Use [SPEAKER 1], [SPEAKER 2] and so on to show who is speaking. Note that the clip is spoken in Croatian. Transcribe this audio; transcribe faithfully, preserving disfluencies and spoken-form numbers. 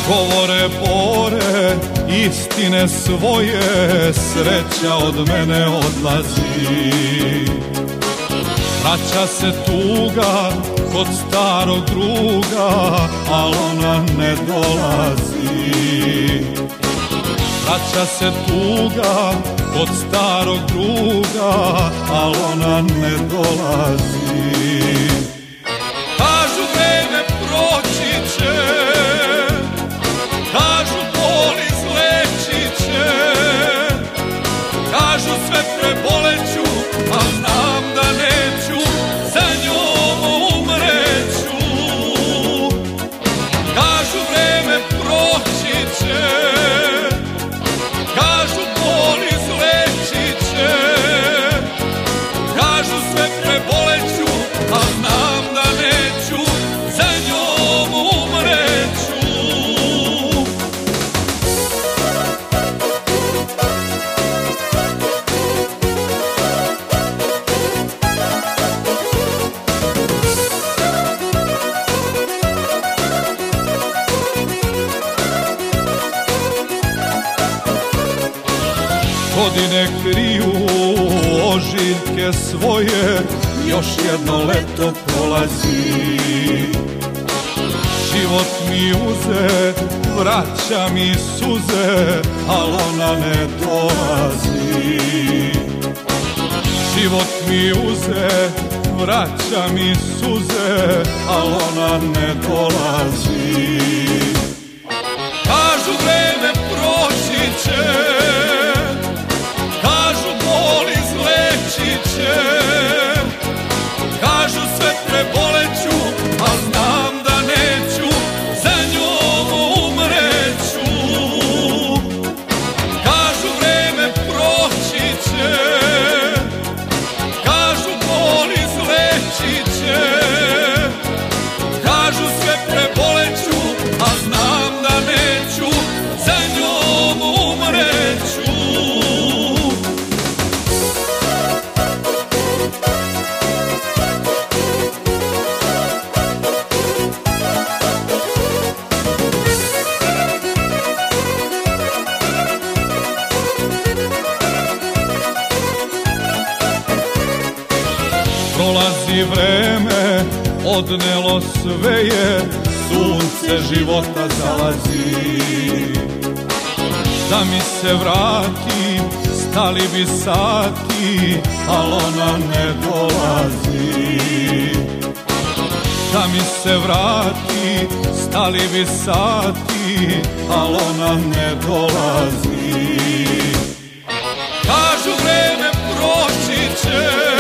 [SPEAKER 1] Govore bore, istine svoje, sreća od mene odlazi. Vraća se tuga kod starog druga, al ona ne dolazi. Vraća se tuga kod starog druga, al ona ne dolazi. Kažu vreme proći će, kažu bol izlečit će, kažu sve preboleću, a znam da neću, za njom umreću. Kažu vreme proći će, kažu bol izlečit će, kažu sve preboleću, a znam da neću, za njom umreću. Godine kriju ožiljke svoje, još jedno leto prolazi. Život mi uze, vraća mi suze, al ona ne dolazi. Život mi uze, vraća mi suze, al ona ne dolazi. Kažu vreme proći će, kažu bol izlečit će, kažu sve preboleću, a znam da neću, za njom umreću. Kažu vreme proći će, kažu bol izlečit će, kažu sve preboleću, a znam da neću, za njom umreću. Prolazi vreme, odnelo sve je, sunce života zalazi. Da mi se vrati, stali bi sati, al ona ne dolazi. Da mi se vrati, stali bi sati, al ona ne dolazi. Kažu vreme proći će,